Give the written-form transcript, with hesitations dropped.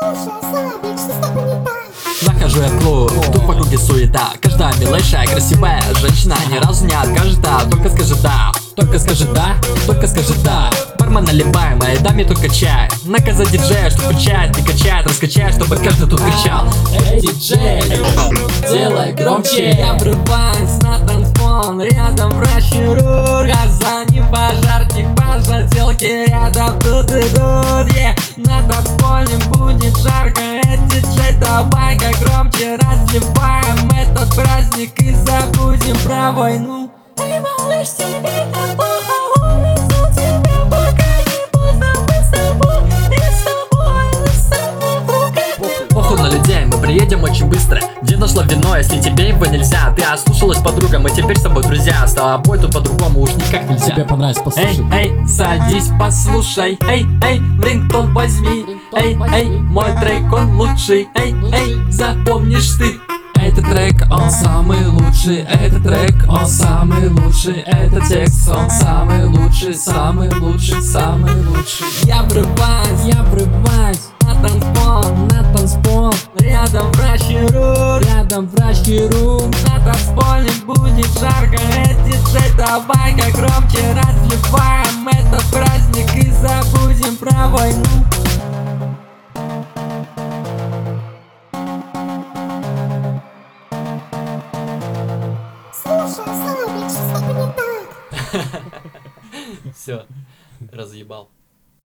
Слушай, Славик, что с тобой не так? Нахожу я клуб, тут по круге суета. Каждая милейшая, красивая женщина ни разу не откажет, а только скажет да. Только скажет да, только скажет да. Бармен наливаемая, дай мне только чай. Наказать диджея, что включает, не качает, раскачает, чтобы каждый тут кричал: эй, диджей, делай громче. Я врываюсь на танцпол, рядом врач-хирург, не пожарник, пожарделки рядом тут идут. На танцполе будет жарко, диджей, давай-ка громче разливаем этот праздник и забудем про войну. Эй, малыш, тебе так плохо, увезу тебя, пока не поздно. Мы с тобой в руках. Похуй на людей, мы приедем очень быстро. Где нашла вино, если тебе его нельзя? Ты ослушалась, подруга, мы теперь с тобой друзья. С тобой тут по-другому уж никак нельзя. Тебе понравится, послушай. Эй, садись, послушай. Эй, в рингтон возьми. Эй, мой трек, он лучший. Эй, запомнишь ты. Этот трек, он самый лучший. Этот трек, он самый лучший. Этот текст, он самый лучший. Самый лучший, самый лучший. Я врываюсь на танцпол, рядом врач-хирург, на танцполе будет жарко. Диджей, давай-ка громче разливаем этот праздник и забудем про войну. Слушай, Славик, что с тобой не так? Все, разъебал.